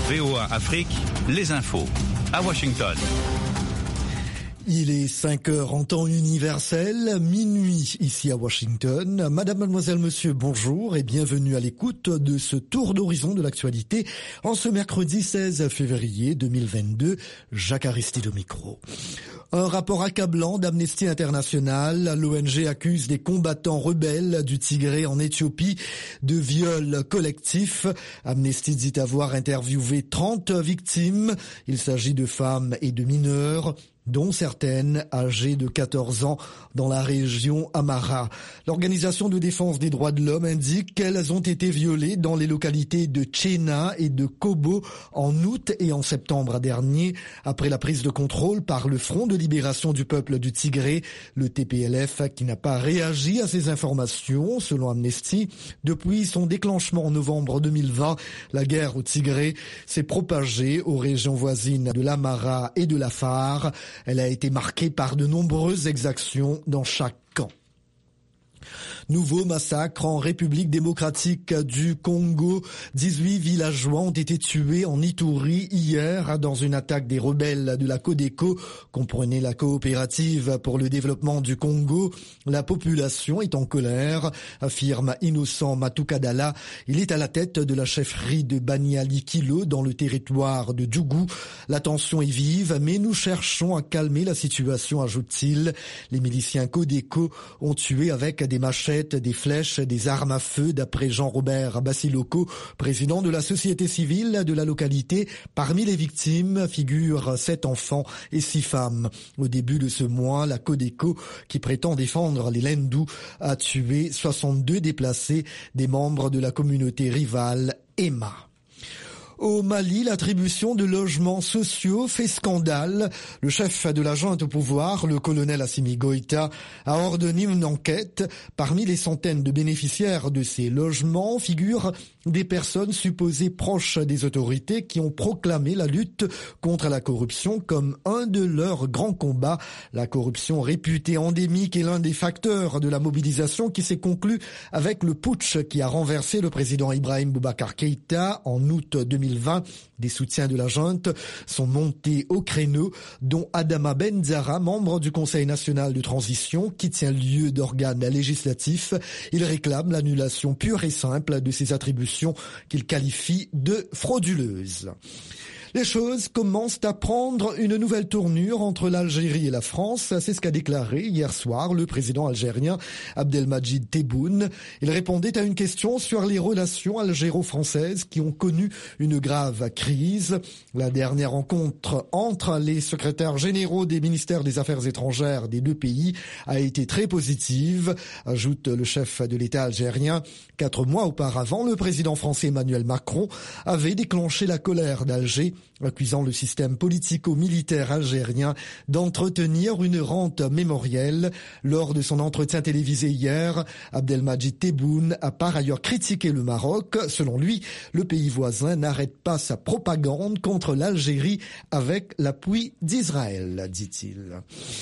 VOA Afrique, les infos. À Washington. Il est 5 heures en temps universel, minuit ici à Washington. Madame, mademoiselle, monsieur, bonjour et bienvenue à l'écoute de ce tour d'horizon de l'actualité en ce mercredi 16 février 2022. Jacques Aristide au micro. Un rapport accablant d'Amnesty International. L'ONG accuse des combattants rebelles du Tigré en Éthiopie de viol collectif. Amnesty dit avoir interviewé 30 victimes. Il s'agit de femmes et de mineurs, dont certaines âgées de 14 ans dans la région Amhara. L'organisation de défense des droits de l'homme indique qu'elles ont été violées dans les localités de Tchéna et de Kobo en août et en septembre dernier, après la prise de contrôle par le Front de libération du peuple du Tigré, le TPLF, qui n'a pas réagi à ces informations, selon Amnesty. Depuis son déclenchement en novembre 2020, la guerre au Tigré s'est propagée aux régions voisines de l'Amhara et de l'Afar. Elle a été marquée par de nombreuses exactions dans chaque camp. Nouveau massacre en République démocratique du Congo. 18 villageois ont été tués en Ituri hier dans une attaque des rebelles de la Codeco, comprenez la coopérative pour le développement du Congo. La population est en colère, affirme Innocent Matukadala. Il est à la tête de la chefferie de Banialikilo dans le territoire de Djougou. La tension est vive, mais nous cherchons à calmer la situation, ajoute-t-il. Les miliciens Codeco ont tué avec des machettes, des flèches, des armes à feu, d'après Jean-Robert Basiloko, président de la société civile de la localité. Parmi les victimes figurent 7 enfants et 6 femmes. Au début de ce mois, la Codeco, qui prétend défendre les Lendou, a tué 62 déplacés, des membres de la communauté rivale Emma. Au Mali, l'attribution de logements sociaux fait scandale. Le chef de la junte au pouvoir, le colonel Assimi Goïta, a ordonné une enquête. Parmi les centaines de bénéficiaires de ces logements figurent des personnes supposées proches des autorités qui ont proclamé la lutte contre la corruption comme un de leurs grands combats. La corruption réputée endémique est l'un des facteurs de la mobilisation qui s'est conclue avec le putsch qui a renversé le président Ibrahim Boubacar Keïta en août 2020. Des soutiens de la junte sont montés au créneau, dont Adama Benzara, membre du Conseil national de transition, qui tient lieu d'organe législatif. Il réclame l'annulation pure et simple de ces attributions qu'il qualifie de frauduleuses. Les choses commencent à prendre une nouvelle tournure entre l'Algérie et la France. C'est ce qu'a déclaré hier soir le président algérien Abdelmadjid Tebboune. Il répondait à une question sur les relations algéro-françaises qui ont connu une grave crise. La dernière rencontre entre les secrétaires généraux des ministères des Affaires étrangères des deux pays a été très positive, ajoute le chef de l'État algérien. 4 mois auparavant, le président français Emmanuel Macron avait déclenché la colère d'Alger, accusant le système politico-militaire algérien d'entretenir une rente mémorielle. Lors de son entretien télévisé hier, Abdelmadjid Tebboune a par ailleurs critiqué le Maroc. Selon lui, le pays voisin n'arrête pas sa propagande contre l'Algérie avec l'appui d'Israël, dit-il.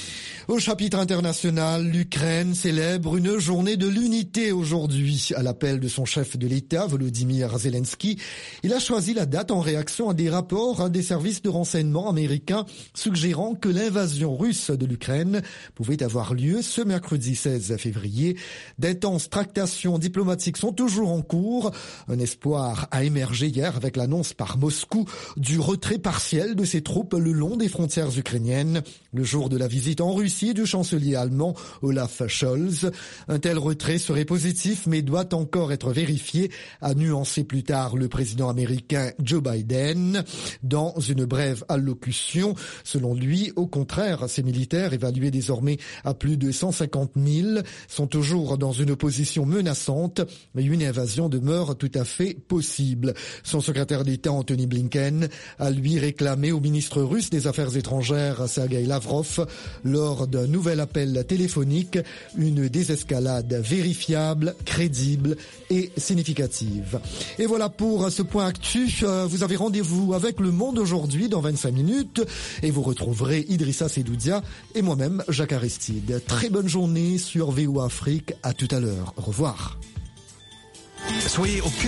Au chapitre international, l'Ukraine célèbre une journée de l'unité aujourd'hui. À l'appel de son chef de l'État, Volodymyr Zelensky, il a choisi la date en réaction à des rapports des services de renseignement américains suggérant que l'invasion russe de l'Ukraine pouvait avoir lieu ce mercredi 16 février. D'intenses tractations diplomatiques sont toujours en cours. Un espoir a émergé hier avec l'annonce par Moscou du retrait partiel de ses troupes le long des frontières ukrainiennes, le jour de la visite en Russie du chancelier allemand Olaf Scholz. Un tel retrait serait positif mais doit encore être vérifié, a nuancé plus tard le président américain Joe Biden dans une brève allocution. Selon lui, au contraire, ces militaires, évalués désormais à plus de 150 000, sont toujours dans une position menaçante, mais une invasion demeure tout à fait possible. Son secrétaire d'État Anthony Blinken a lui réclamé au ministre russe des Affaires étrangères Sergei Lavrov, lors d'un nouvel appel téléphonique, une désescalade vérifiable, crédible et significative. Et voilà pour ce point actu. Vous avez rendez-vous avec Le Monde aujourd'hui dans 25 minutes et vous retrouverez Idrissa Sedoudia et moi-même Jacques Aristide. Très bonne journée sur VOA Afrique. À tout à l'heure. Au revoir. Soyez au